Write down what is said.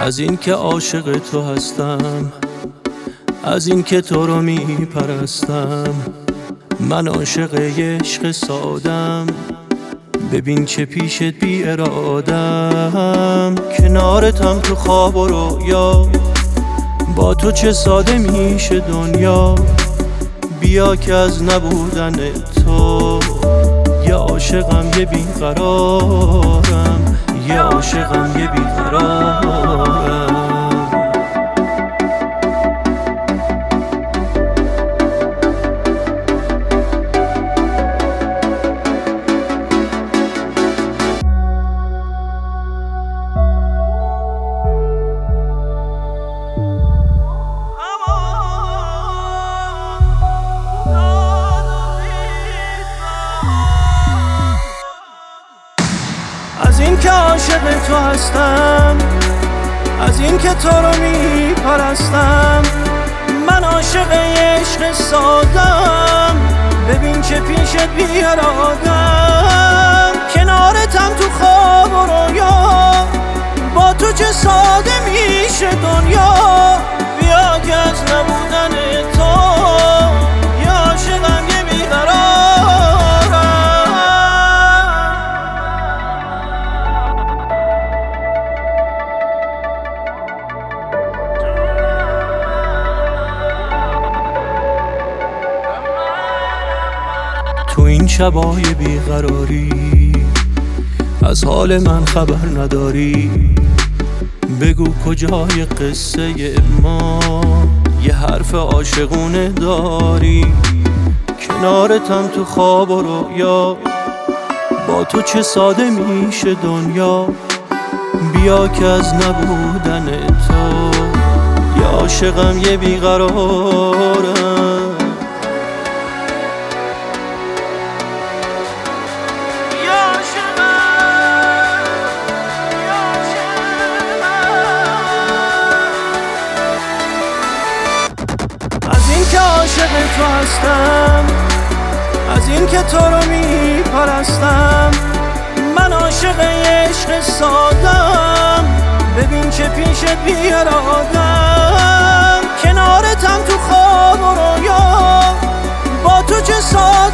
از این که عاشق تو هستم، از این که تو رو میپرستم. من عاشق عشق سادم، ببین که پیشت بی ارادم. کنارتم تو خواب و رویا، با تو چه ساده میشه دنیا. بیا که از نبودن تو یه عاشقم یه بیقرارم، یه عاشقم یه بیقرارم. از این که عاشق تو هستم، از این که تو رو میپرستم. من عاشق عشق سادم، ببین که پیشت بی ارادم. کنارتم تو خواب و رویا، با تو چه ساده میشه دنیا. بیا که از نبودن تو یه عاشقم یه بیقرارم. تو این شبای بیقراری از حال من خبر نداری. بگو کجای قصه ما یه حرف عاشقونه داری. کنارتم تو خواب و رویا، با تو چه ساده میشه دنیا. بیا که از نبودن تو یه عاشقم یه بیقرارم. از این که عاشق تو هستم، از این که تو رو میپرستم. من عاشق عشق سادم، ببین که پیشت بی ارادم. کنارتم تو خواب و رویا، با تو چه ساده